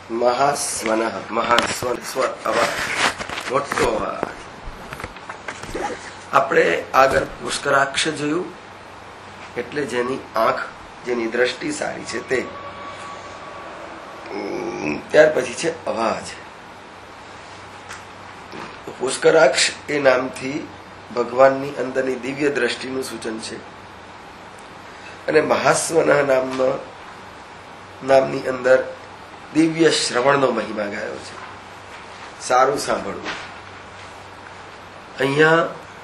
મહાસ્વન મહાસ્વન સ્વર અવાજ, મોટો અવાજ. આપણે આગળ પુષ્કરાક્ષ જોયું, એટલે જેની આંખ, જેની દ્રષ્ટિ સારી છે તે. ત્યાર પછી છે અવાજ. પુષ્કરાક્ષ એ નામથી ભગવાનની અંદરની દિવ્ય દ્રષ્ટિનું સૂચન છે. અને મહાસ્વન નામની અંદર દિવ્ય શ્રવણનો મહિમા ગાયો છે, સારું સાંભળવું. અહીંયા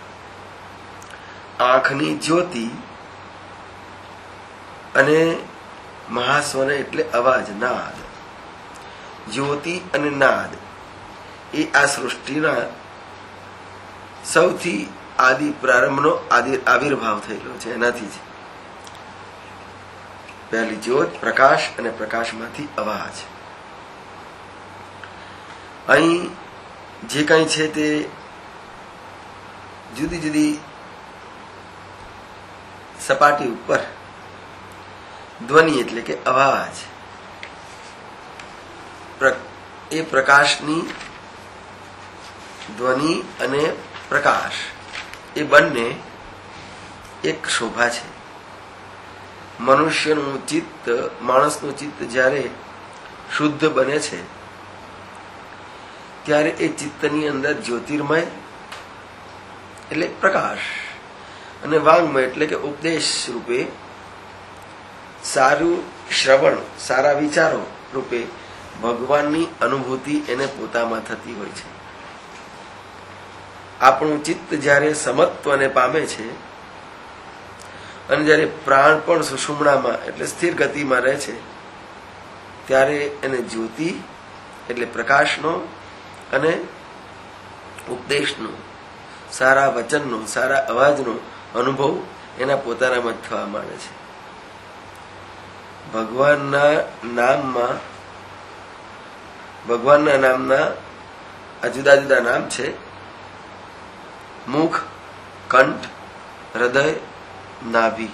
આંખની જ્યોતિ અને મહાસ્વન એટલે અવાજ, નાદ. જ્યોતિ અને નાદ એ આ સૃષ્ટિના સૌથી આદિ પ્રારંભનો આવિર્ભાવ થયેલો છે. એનાથી જ પહેલી જ્યોત, પ્રકાશ, અને પ્રકાશમાંથી અવાજ. અહીં જે કંઈ છે તે જુદી જુદી સપાટી ઉપર ધ્વનિ એટલે કે અવાજ, એ પ્રકાશની ધ્વનિ અને પ્રકાશ એ બંને એક શોભા છે. મનુષ્યનું ચિત્ત, માણસનું ચિત્ત જ્યારે શુદ્ધ બને છે ત્યારે એ ચિત્તની અંદર જ્યોતિર્મય એટલે પ્રકાશ અને વાંગમય એટલે કે ઉપદેશ રૂપે સારું શ્રવણ, સારા વિચારો રૂપે ભગવાનની અનુભૂતિ એને પોતામાં થતી હોય છે. આપણું ચિત્ત જ્યારે સમત્વને પામે છે અને જ્યારે પ્રાણ પણ સુષુમ્ણામાં એટલે સ્થિર ગતિમાં રહે છે ત્યારે એને જ્યોતિ એટલે પ્રકાશનો અને ઉપદેશનો, સારા વચનનો, સારા અવાજનો અનુભવ એના પોતાનામાં થવા માંડે છે. ભગવાનના નામના આ જુદા જુદા નામ છે: મુખ, કંઠ, હૃદય, નાભી.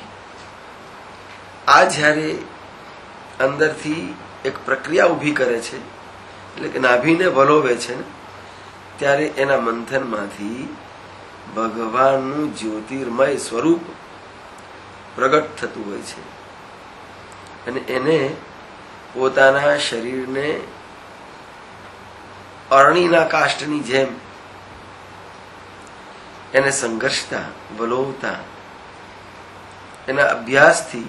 આ જ્યારે અંદરથી એક પ્રક્રિયા ઊભી કરે છે, એટલે કે નાભીને વલોવે છે ને, ત્યારે એના મંથનમાંથી ભગવાનનું જ્યોતિર્મય સ્વરૂપ પ્રગટ થતું હોય છે. અને એને પોતાના શરીરને અરણીના કાષ્ઠની જેમ એને સંઘર્ષતા, વલોવતા, એના અભ્યાસથી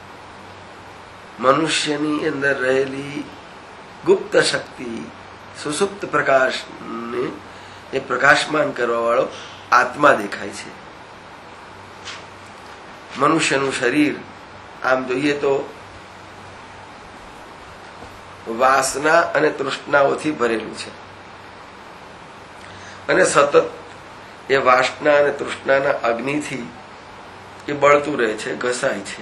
મનુષ્યની અંદર રહેલી ગુપ્ત શક્તિ, સુસુપ્ત પ્રકાશને એ પ્રકાશમાન કરવા વાળો આત્મા દેખાય છે. મનુષ્યનું શરીર આમ જોઈએ તો વાસના અને તૃષ્ણાઓથી ભરેલું છે, અને સતત એ વાસના અને તૃષ્ણાના અગ્નિથી એ બળતું રહે છે, ઘસાય છે.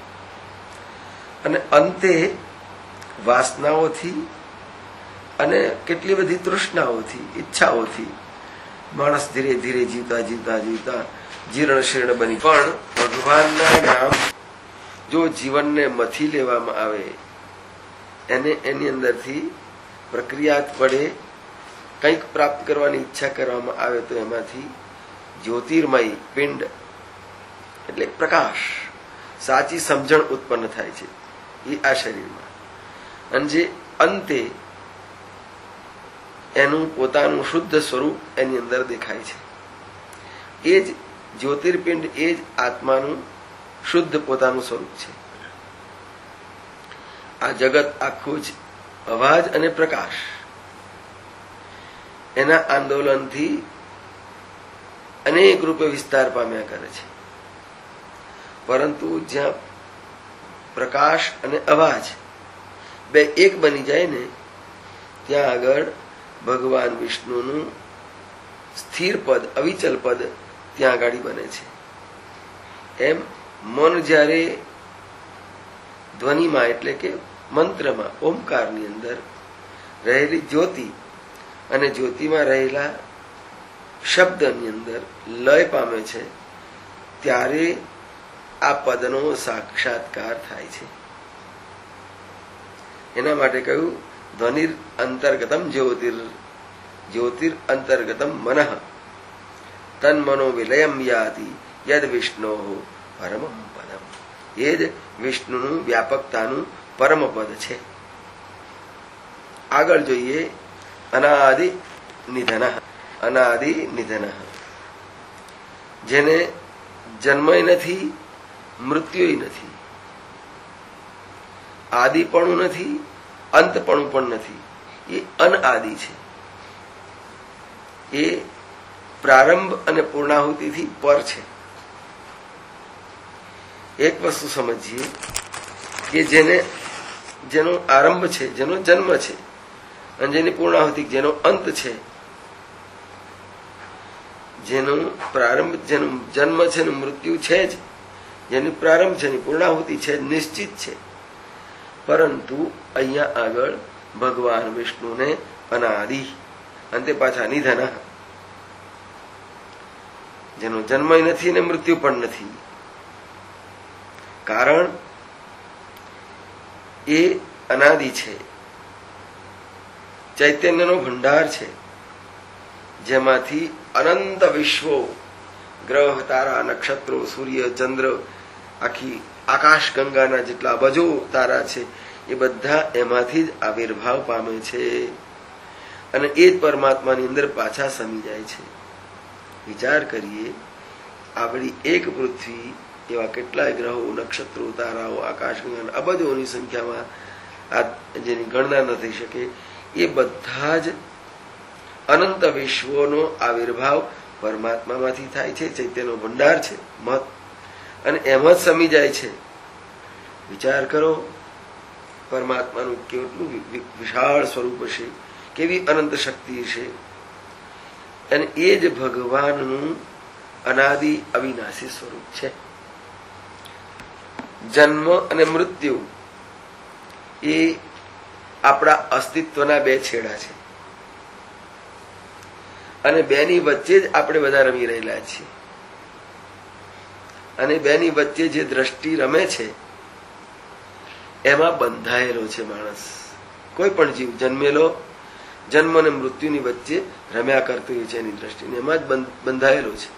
અને અંતે વાસનાઓથી અને કેટલી બધી તૃષ્ણાઓથી, ઈચ્છાઓથી માણસ ધીરે ધીરે જીવતા જીવતા જીવતા જીર્ણ શીર્ણ બની. પણ ભગવાનના નામ જો જીવનને મથી લેવામાં આવે, એને એની અંદરથી પ્રક્રિયા વડે કંઈક પ્રાપ્ત કરવાની ઈચ્છા કરવામાં આવે તો એમાંથી જ્યોતિર્મય પિંડ એટલે પ્રકાશ, સાચી સમજણ ઉત્પન્ન થાય છે એ આ શરીરમાં. અને જે અંતે એનું પોતાનું શુદ્ધ સ્વરૂપ એની અંદર દેખાય છે. એ જ જ્યોતિર્પિંડ, એ જ આત્માનું શુદ્ધ પોતાનું સ્વરૂપ છે. આ જગત આખું જ અવાજ અને પ્રકાશ એના આંદોલનથી અનેક રૂપે વિસ્તાર પામ્યા કરે છે. પરંતુ જ્યાં પ્રકાશ અને અવાજ બે એક બની જાય ને, ત્યાં આગળ ભગવાન વિષ્ણુનું સ્થિર પદ, અવિચલ પદ ત્યાં આગળ બને છે. એમ મન જ્યારે ધ્વનિમાં એટલે કે મંત્રમાં, ઓમકારની અંદર રહેલી જ્યોતિ અને જ્યોતિમાં રહેલા શબ્દની અંદર લય પામે છે, ત્યારે આ પદનો સાક્ષાત્કાર થાય છે. એના માટે કહ્યું ધ્વનિર અંતર્ગતમ જ્યોતિર અંતર્ગતમ મનઃ તન્મનો વિલયમ યાતિ યદ વિષ્ણો પરમ પદમ. એ જ વિષ્ણુનું વ્યાપકતાનું પરમ પદ છે. આગળ જોઈએ અનાદિ નિધન, જેને જન્મય નથી, મૃત્યુય નથી, આદિપણું નથી, અંતપણું પણ નથી. એ અનઆદિ છે. એ પ્રારંભ અને પૂર્ણાહુતિથી પર છે. એક વસ્તુ સમજીએ કે જેનો આરંભ છે, જેનો જન્મ છે, અને જેની પૂર્ણાહુતિ, જેનો અંત છે, જેનો પ્રારંભ, જેનો જન્મ છે ને મૃત્યુ છે જ, જેની પ્રારંભ છે ને પૂર્ણાહુતિ છે, નિશ્ચિત છે. પરંતુ અહીંયા આગળ ભગવાન વિષ્ણુને અનાદિ, અંતે પાછા નિધન, જેનો જન્મ નથી ને મૃત્યુ પણ નથી. કારણ એ અનાદિ છે, ચૈતન્યનો ભંડાર છે, જેમાંથી અનંત વિશ્વો, ગ્રહ, તારા, નક્ષત્રો, સૂર્ય, ચંદ્ર, આખી આકાશ ગંગાના જેટલા અબજો તારા છે, એ બધા એમાંથી જ આવિર્ભાવ પામે છે અને એ જ પરમાત્માની અંદર પાછા સમી જાય છે. વિચાર કરીએ, આપણી એક પૃથ્વી એવા કેટલાય ગ્રહો, નક્ષત્રો, તારાઓ, આકાશ ગંગાના અબજોની સંખ્યામાં આ જેની ગણના ન થઈ શકે, એ બધા જ અનંત વિશ્વોનો આવિર્ભાવ પરમાત્મામાંથી થાય છે. ચૈત્યનો ભંડાર છે, મત, અને એમ જ સમી જાય છે. વિચાર કરો, પરમાત્માનું કેટલું વિશાળ સ્વરૂપ હશે, કેવી અનંત શક્તિ હશે. અને એ જ ભગવાનનું અનાદિ અવિનાશી સ્વરૂપ છે. જન્મ અને મૃત્યુ એ આપણા અસ્તિત્વના બે છેડા છે અને બેની વચ્ચે જ આપણે બધા રમી રહેલા છીએ. અને બેની વચ્ચે જે દ્રષ્ટિ રમે છે એમાં બંધાયેલો છે માણસ. કોઈ પણ જીવ જન્મેલો, જન્મ અને મૃત્યુની વચ્ચે રમ્યા કરતો હોય છે, એની દ્રષ્ટિને એમાં જ બંધાયેલો છે.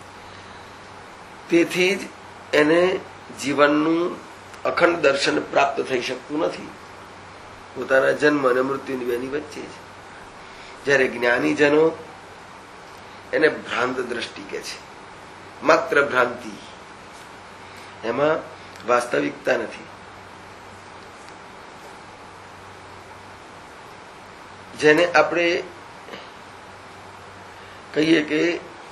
તેથી જ એને જીવનનું અખંડ દર્શન પ્રાપ્ત થઈ શકતું નથી, પોતાના જન્મ અને મૃત્યુની બેની વચ્ચે જ. જ્યારે જ્ઞાનીજનો એને ભ્રાંત દ્રષ્ટિ કહે છે, માત્ર ભ્રાંતિ, એમાં વાસ્તવિકતા નથી. જેને આપણે કહીએ કે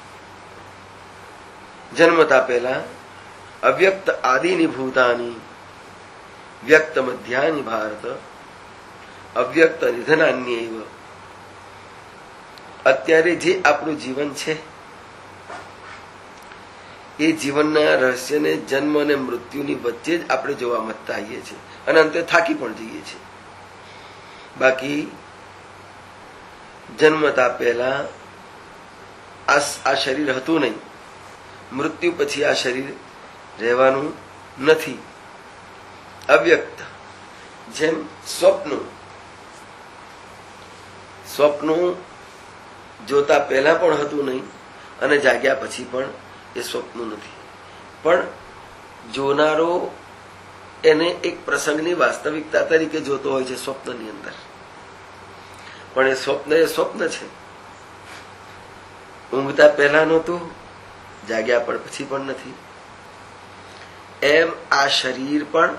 જન્મતા પહેલા અવ્યક્ત આદિની ભૂતાની વ્યક્ત મધ્યાની ભારત અવ્યક્ત નિધનાન્યૈવ. અત્યારે જે આપણું જીવન છે એ જીવનના રહસ્યને જન્મ અને મૃત્યુની વચ્ચે જ આપણે જોવા મથતા આવીએ છીએ અને અંતે થાકી પણ જઈએ છીએ. બાકી જન્મતા પહેલા આ શરીર હતું નહીં, મૃત્યુ પછી આ શરીર રહેવાનું નથી. અવ્યક્ત, જેમ સ્વપ્નું જોતા પહેલા પણ હતું નહીં અને જાગ્યા પછી પણ એ સ્વપ્નું નથી. પણ જોનારો એને એક પ્રસંગની વાસ્તવિકતા તરીકે જોતો હોય છે સ્વપ્નની અંદર, પણ એ સ્વપ્ન છે. ઊંઘતા પહેલા નહોતું, જાગ્યા પણ પછી પણ નથી. એમ આ શરીર પણ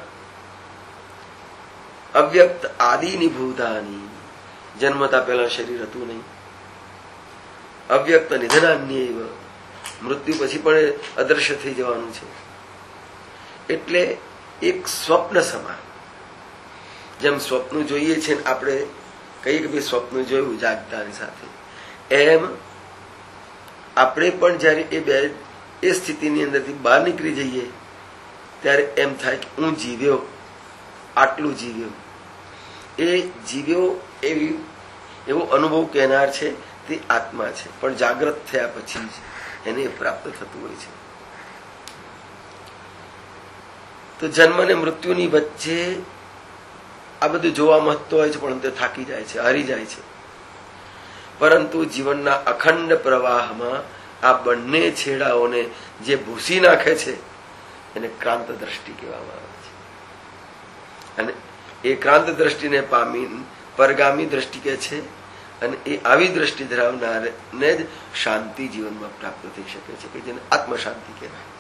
અવ્યક્ત આદિની ભૂતાની, જન્મતા પહેલા શરીર હતું નહીં. અવ્યક્ત નિધનાન્યૈવ, મૃત્યુ પછી પણ અદ્રશ્ય થઈ જવાનું છે. એટલે એક સ્વપ્ન સમાન, જેમ સ્વપ્ન જોઈએ છે ને આપણે કહીએ કે ભાઈ સ્વપ્ન જોયું જાગતાની સાથે, એમ આપણે પણ જયારે એ સ્થિતિની અંદરથી બહાર નીકળી જઈએ ત્યારે એમ થાય કે હું જીવ્યો, આટલું જીવ્યો. એ જીવ્યો એવો અનુભવ કહેનાર છે તે આત્મા છે, પણ જાગ્રત થયા પછી જ એને પ્રાપ્ત થતું હોય છે. તો જન્મ અને મૃત્યુની વચ્ચે આ બધું જોવા મહત્વ હોય છે, પણ તે થાકી જાય છે, હારી જાય છે. પરંતુ જીવનના અખંડ પ્રવાહમાં આ બંને છેડાઓને જે ભૂસી નાખે છે એને ક્રાંત દ્રષ્ટિ કહેવામાં આવે છે. અને એ ક્રાંત દ્રષ્ટિને પામી પરગામી દ્રષ્ટિ કહે છે. અને એ આવી દ્રષ્ટિ ધરાવનારને જ શાંતિ જીવનમાં પ્રાપ્ત થઈ શકે છે, કે જેને આત્મશાંતિ કહેવાય.